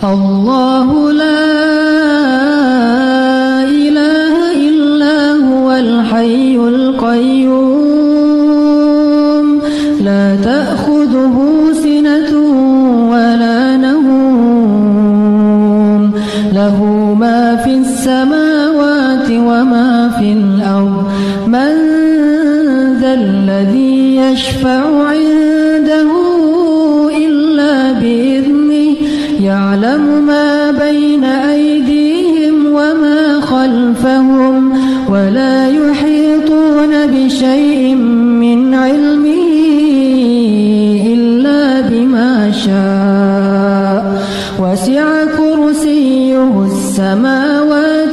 الله لا إله إلا هو الحي القيوم لا تأخذه سنة ولا نوم له ما في السماوات وما في الأرض من ذا الذي يشفع عنده إلا بإذنه يعلم ما بين أيديهم وما خلفهم ولا يحيطون بشيء من علمه إلا بما شاء وسع كرسيه السماوات